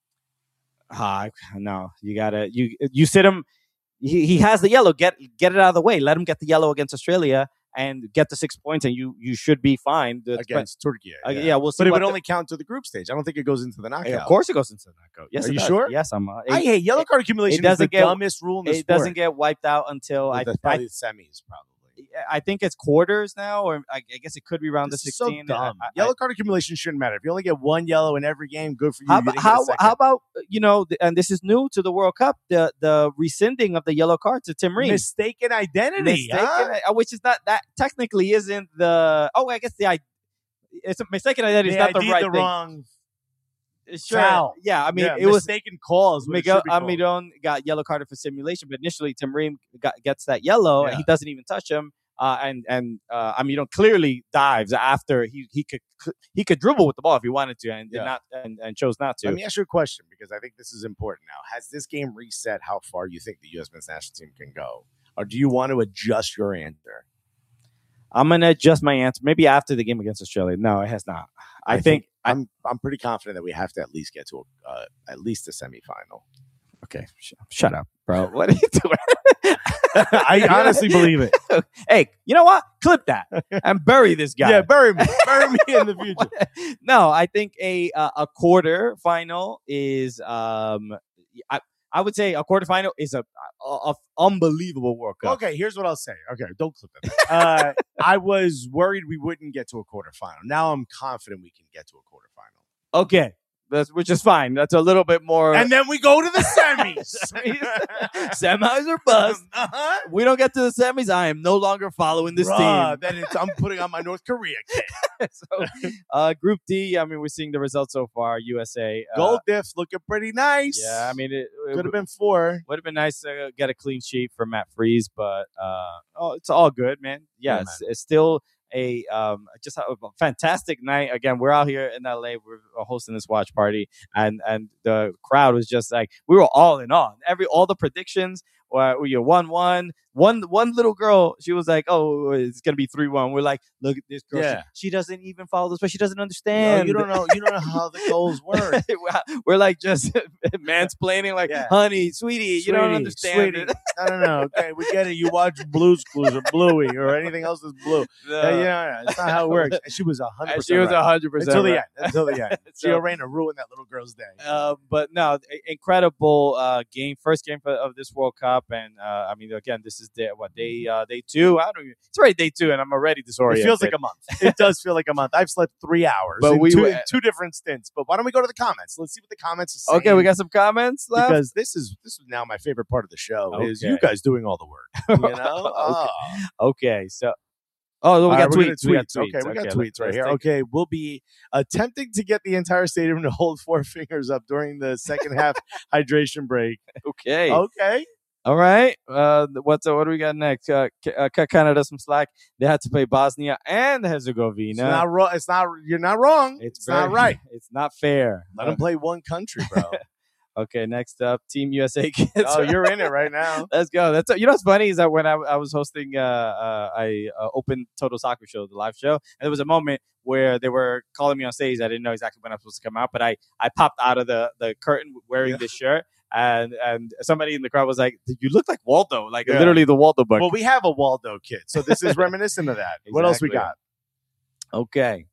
Uh, no, you gotta you you sit him. He he has the yellow. Get get it out of the way. Let him get the yellow against Australia and get the six points, and you you should be fine the, against but, Turkey. Yeah. Uh, yeah, we'll see. But it would the, only count to the group stage. I don't think it goes into the knockout. Of course, it goes into the knockout. Yes, are you does. sure? Yes, I'm. Uh, I hate yellow card accumulation. It doesn't is the get, dumbest rule in the it sport. It doesn't get wiped out until I, the, I the semis probably. I think it's quarters now, or I, I guess it could be round this to sixteen. So dumb. I, I, yellow card accumulation shouldn't matter. If you only get one yellow in every game, good for you. How, you how, how about, you know, and this is new to the World Cup, the the rescinding of the yellow card to Tim Ream. Mistaken identity. Mistaken, huh? Which is not, that technically isn't the, oh, I guess the, it's a mistaken identity. It's not the right the thing. Wrong Sure. Foul. Yeah, I mean, yeah, it was mistaken calls. Miguel Almiron got yellow carded for simulation, but initially Tim Ream got, gets that yellow, yeah. and he doesn't even touch him. Uh, and and uh, Almiron clearly dives after he he could he could dribble with the ball if he wanted to, and yeah. did not and, and chose not to. Let me ask you a question because I think this is important now. Has this game reset how far you think the U S men's national team can go, or do you want to adjust your answer? I'm gonna adjust my answer maybe after the game against Australia. No, it has not. I, I think, think I'm I'm pretty confident that we have to at least get to a, uh, at least a semifinal. Okay, sh- shut up, bro. What are you doing? I honestly believe it. Hey, you know what? Clip that and bury this guy. Yeah, bury me. Bury me in the future. No, I think a uh, a quarter final is um I I would say a quarterfinal is a, a, a unbelievable World Cup. Okay, here's what I'll say. Okay, don't clip it. Uh, I was worried we wouldn't get to a quarterfinal. Now I'm confident we can get to a quarterfinal. Okay. That's, which is fine. That's a little bit more. And then we go to the semis. Semis or bust. Uh-huh. We don't get to the semis. I am no longer following this Bruh, team. Then it's, I'm putting on my North Korea kit. so, uh, Group D, I mean, we're seeing the results so far. U S A. Uh, Gold diff looking pretty nice. Yeah, I mean, it, it could have been four. Would have been nice to get a clean sheet for Matt Freese, but uh, oh, it's all good, man. Yeah, yeah it's, it's still a um just a fantastic night. Again, we're out here in L A. We're hosting this watch party, and and the crowd was just like, we were all in awe. Every all the predictions were you one one. One one little girl, she was like, "Oh, it's gonna be three one." We're like, "Look at this girl. Yeah. She, she doesn't even follow this, but she doesn't understand. No, you don't know. You don't know how the goals work. We're like just mansplaining, like, yeah. "Honey, sweetie, sweetie, you don't understand sweetie. it." I don't know. Okay, we get it. You watch Blue's Clues or Bluey or anything else that's blue. No. Uh, yeah, it's not how it works. And she was a hundred. She was a hundred percent until the right. end. Until the end. so, Gio Reyna ruined that little girl's day. Uh, but no, incredible uh, game. First game for, of this World Cup, and uh, I mean, again, this is day, what day. Uh, day two. I don't even, it's already day two, and I'm already disoriented. It feels like a month. It does feel like a month. I've slept three hours, but in we two, were, in two different stints. But why don't we go to the comments? Let's see what the comments are saying. Okay, we got some comments left because this is this is now my favorite part of the show okay. is you guys doing all the work. You know? okay. Oh. okay, so. Oh, we got, right, tweets. tweets. we got tweets. Okay, we got okay, tweets right here. take... Okay, we'll be attempting to get the entire stadium to hold four fingers up during the second half hydration break. Okay. Okay. All right. Uh, what's uh, what do we got next? Uh, uh, cut Canada some slack. They had to play Bosnia and Herzegovina. It's not wrong. It's not. You're not wrong. It's, it's very, not right. It's not fair. Let uh, them play one country, bro. Okay, next up, Team U S A Kids. Oh, you're in it right now. Let's go. That's you know what's funny is that when I, I was hosting uh, uh, I uh, opened Total Soccer Show, the live show, and there was a moment where they were calling me on stage. I didn't know exactly when I was supposed to come out, but I, I popped out of the, the curtain wearing yeah. this shirt, and and somebody in the crowd was like, "You look like Waldo, like yeah. literally the Waldo book." Well, we have a Waldo kid, so this is reminiscent of that. Exactly. What else we got? Okay.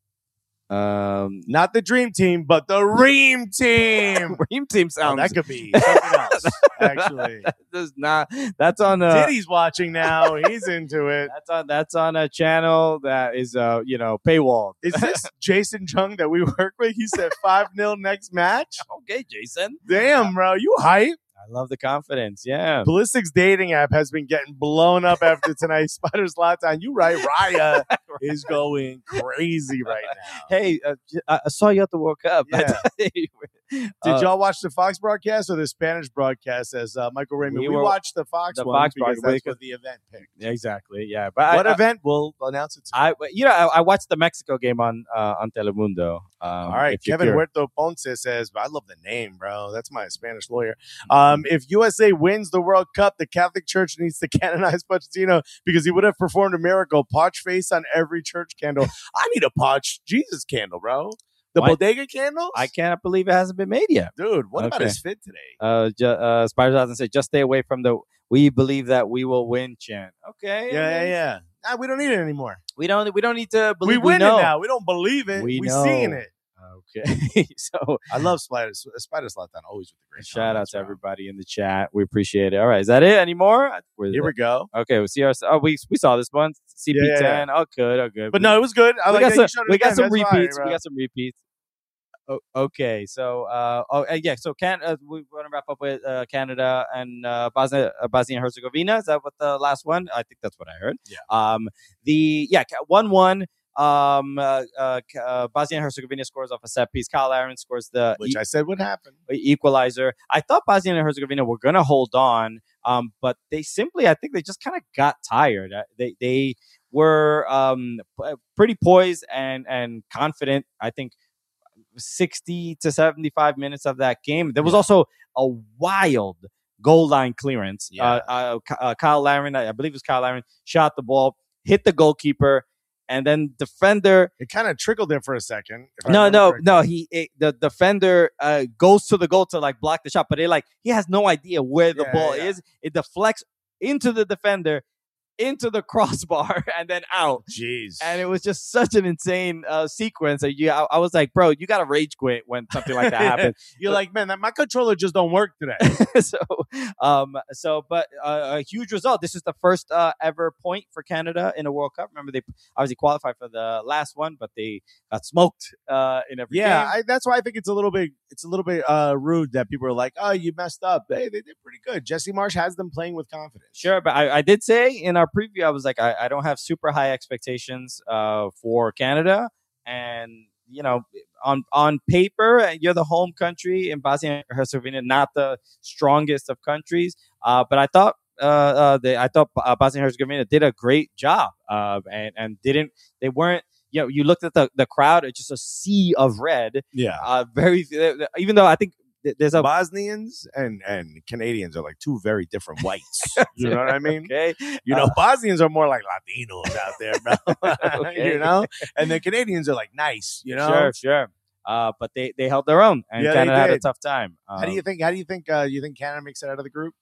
Um, not the Dream Team, but the Ream Team. Ream Team sounds. Oh, that could be something else. Actually, that does not. That's on. Uh, Diddy's watching now. He's into it. That's on. That's on a channel that is, uh, you know, paywall. Is this Jason Chung that we work with? He said five nil next match. Okay, Jason. Damn, bro, you hype. I love the confidence. Yeah. Ballistics dating app has been getting blown up after tonight. Spider's Lockdown. You right. Raya is going crazy right now. Hey, uh, I saw you at the World Cup. Yeah. Did uh, y'all watch the Fox broadcast or the Spanish broadcast? As uh, Michael Raymond, we, we watched the Fox the one Fox because broadcast that's what the event picked. Exactly. Yeah. But what I, event? I, we'll announce it. I, you know, I, I watched the Mexico game on uh, on Telemundo. Um, All right, Kevin Huerto Ponce says, "I love the name, bro. That's my Spanish lawyer." Um, if U S A wins the World Cup, the Catholic Church needs to canonize Pochettino because he would have performed a miracle. Potch face on every church candle. I need a Potch Jesus candle, bro. The what? Bodega candles? I can't believe it hasn't been made yet. Dude, what okay. about his fit today? Uh, ju- uh, Spider doesn't say, just stay away from the "we believe that we will win" chant. Okay. Yeah, yeah, yeah. Nah, we don't need it anymore. We don't. We don't need to believe. We win we know. it now. We don't believe it. We, we seeing it. Okay. So I love Spider. Spider Slotdown always with the great. Shout out to everybody in the chat. We appreciate it. All right, is that it? Any more? Here we go. Okay, we see our. Oh, we we saw this one. C P ten. Yeah, yeah, yeah. Oh, good. Oh, good. But no, it was good. I we like got some. We got some That's repeats. Fine, we got some repeats. Oh, okay, so uh, oh yeah, so can uh, we want to wrap up with uh, Canada and uh, Bosnia, uh, Bosnia and Herzegovina? Is that what the last one? I think that's what I heard. Yeah. Um. The yeah one one. Um. Uh, uh, uh. Bosnia and Herzegovina scores off a set piece. Kyle Aaron scores the which e- I said would happen equalizer. I thought Bosnia and Herzegovina were gonna hold on. Um. But they simply, I think they just kind of got tired. They they were um pretty poised and and confident. I think. sixty to seventy-five minutes of that game. There was yeah. also a wild goal line clearance. Yeah. Uh, uh, uh, Kyle Larin, I believe it was Kyle Larin, shot the ball, hit the goalkeeper, and then defender. It kind of trickled there for a second. No, no, correctly. no. He it, the defender uh, goes to the goal to like block the shot, but it like he has no idea where the yeah, ball yeah. is. It deflects into the defender. Into the crossbar and then out. Jeez. And it was just such an insane uh, sequence. That you, I, I was like, bro, you got to rage quit when something like that happens. You're but, like, man, that, my controller just don't work today. so, um, so, but uh, a huge result. This is the first uh, ever point for Canada in a World Cup. Remember, they obviously qualified for the last one, but they got smoked uh, in every yeah, game. Yeah, that's why I think it's a little bit, it's a little bit uh, rude that people are like, oh, you messed up. Hey, they did pretty good. Jesse Marsh has them playing with confidence. Sure, but I, I did say in our preview, I was like, I, I don't have super high expectations uh, for Canada. And, you know, on on paper, you're the home country in Bosnia and Herzegovina, not the strongest of countries. Uh, but I thought uh, uh, they, I thought uh, Bosnia and Herzegovina did a great job uh, and, and didn't, they weren't, you know, you looked at the, the crowd, it's just a sea of red. Yeah. Uh, very, even though I think, there's a Bosnians and, and Canadians are like two very different whites. You know what I mean? Okay. You know, uh, Bosnians are more like Latinos out there, bro. Okay. You know? And the Canadians are like nice, you know? Sure, sure. Uh, but they, they held their own and yeah, Canada had a tough time. Um, how do you think, how do you think, uh, you think Canada makes it out of the group?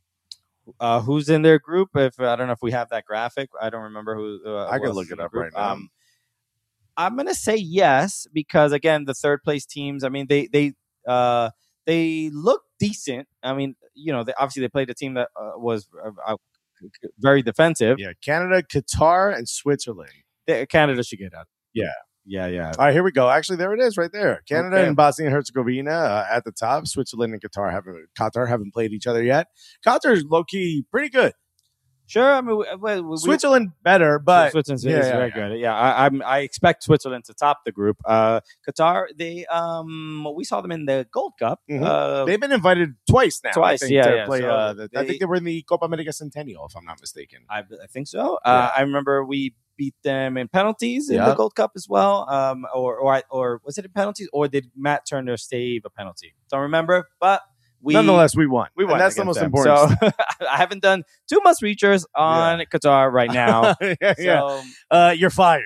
Uh, who's in their group? If I don't know if we have that graphic. I don't remember who. Uh, I can look it up right now. Um, I'm going to say yes, because again, the third place teams, I mean, they, they, uh, They look decent. I mean, you know, they, obviously they played a team that uh, was uh, uh, very defensive. Yeah, Canada, Qatar, and Switzerland. They, Canada should get out. Yeah. Yeah, yeah. All right, here we go. Actually, there it is right there. Canada Okay. and Bosnia and Herzegovina uh, at the top. Switzerland and Qatar haven't, Qatar haven't played each other yet. Qatar's low-key pretty good. Sure, I mean, we, we, Switzerland better, but Switzerland yeah, is yeah, very yeah. good. Yeah, I, I'm. I expect Switzerland to top the group. Uh, Qatar, they um, we saw them in the Gold Cup. Mhm. Uh, They've been invited twice now. Twice, I think, yeah, to yeah. play, So uh, the, I they- think they were in the Copa America Centennial, if I'm not mistaken. I, I think so. Yeah. Uh, I remember we beat them in penalties in Yeah. the Gold Cup as well. Um, or or or was it in penalties, or did Matt Turner save a penalty? Don't remember, but we nonetheless we won. We won. And that's the most them. important. So I haven't done two must reachers on yeah. Qatar right now. yeah, so yeah. Uh, you're fired.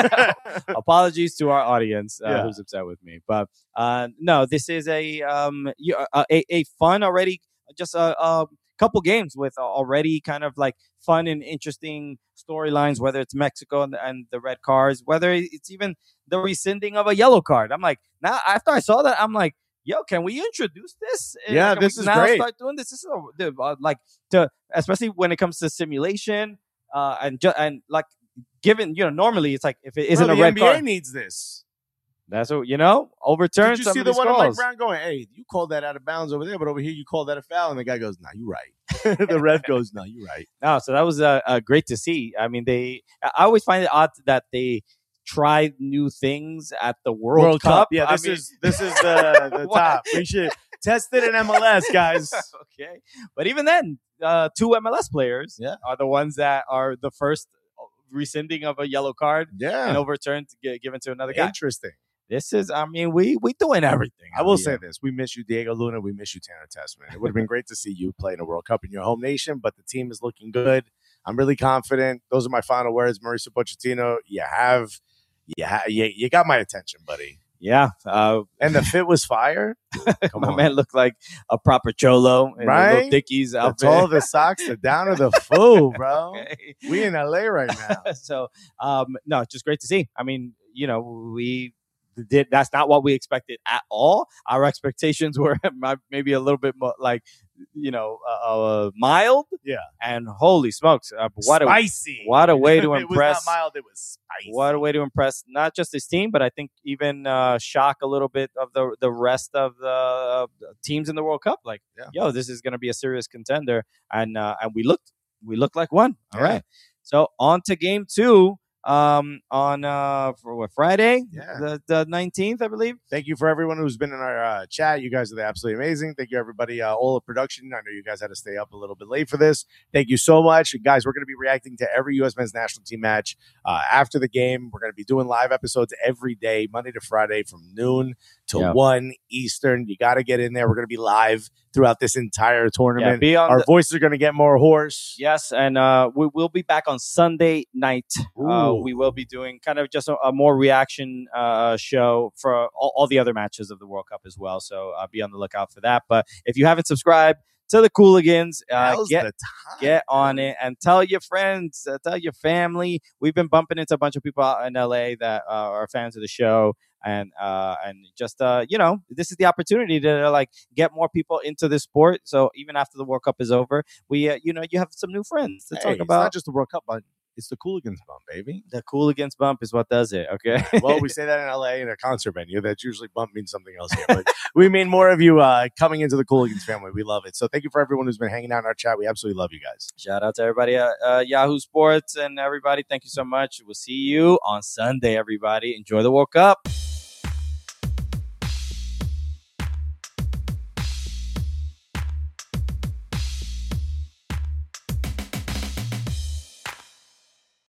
Apologies to our audience uh, Yeah. who's upset with me, but uh, no, this is a um a, a, a fun already. Just a, a couple games with already kind of like fun and interesting storylines. Whether it's Mexico and, and the red cards, whether it's even the rescinding of a yellow card. I'm like, now after I saw that, I'm like, yo, can we introduce this? Yeah, can this we is now great. Start doing this. This is a, uh, like to especially when it comes to simulation uh, and ju- and like given you know normally it's like if it isn't Bro, a the red N B A card, needs this. That's what you know. Overturn. Did you some see of the these one of calls. Mike Brown going, "Hey, you called that out of bounds over there, but over here you called that a foul," and the guy goes, "Nah, you're right." The ref goes, "No, you're right." No, so that was uh, uh, great to see. I mean, they. I always find it odd that they try new things at the World, World Cup. Cup. Yeah, I this mean, is this is the, the top. We should test it in M L S, guys. Okay, but even then, uh, two M L S players Yeah. are the ones that are the first rescinding of a yellow card Yeah, and overturned to get given to another guy. Interesting. This is, I mean, we we doing everything. I will mean, say this: we miss you, Diego Luna. We miss you, Tanner Tessman. It would have been great to see you play in a World Cup in your home nation, but the team is looking good. I'm really confident. Those are my final words, Mauricio Pochettino. You have, you, ha- you, you got my attention, buddy. Yeah, uh, And the fit was fire. Come my on. man looked like a proper cholo in Right? the little Dickies The outfit. tall the socks, the down of the foo, bro. Okay. We in L A right now. So, um, no, it's just great to see. I mean, you know, we did. That's not what we expected at all. Our expectations were maybe a little bit more like, you know, uh, uh, mild. Yeah. And holy smokes, uh, what Spicy. a what a way to It was impress. not mild, it was spicy. What a way to impress not just his team, but I think even uh, shock a little bit of the the rest of the uh, teams in the World Cup. Like, Yeah. yo, this is going to be a serious contender, and uh, and we looked we looked like one. All Yeah. right, so on to game two. Um, on uh for what Friday, Yeah. the the nineteenth, I believe. Thank you for everyone who's been in our uh, chat. You guys are absolutely amazing. Thank you, everybody. Uh, all of production. I know you guys had to stay up a little bit late for this. Thank you so much. Guys, we're going to be reacting to every U S men's national team match uh, after the game. We're going to be doing live episodes every day, Monday to Friday from noon to Yeah. one Eastern. You got to get in there. We're going to be live throughout this entire Yeah, tournament. be on Our the- voices are going to get more hoarse. Yes, and uh, we will be back on Sunday night. Uh, Ooh. we will be doing kind of just a, a more reaction uh, show for all, all the other matches of the World Cup as well. So uh, be on the lookout for that. But if you haven't subscribed to the Cooligans, uh, Now's get the time. get on it and tell your friends, uh, tell your family. We've been bumping into a bunch of people out in L A that uh, are fans of the show. And uh, and just uh, you know, this is the opportunity to like get more people into this sport. So even after the World Cup is over, we uh, you know you have some new friends to Hey, talk it's about. not just the World Cup, but it's the Cooligans bump, baby. The Cooligans bump is what does it. Okay. Well, we say that in L A in a concert venue. That's usually bump means something else here. But we mean more of you uh, coming into the Cooligans family. We love it. So thank you for everyone who's been hanging out in our chat. We absolutely love you guys. Shout out to everybody at uh, Yahoo Sports and everybody. Thank you so much. We'll see you on Sunday, everybody. Enjoy the World Cup.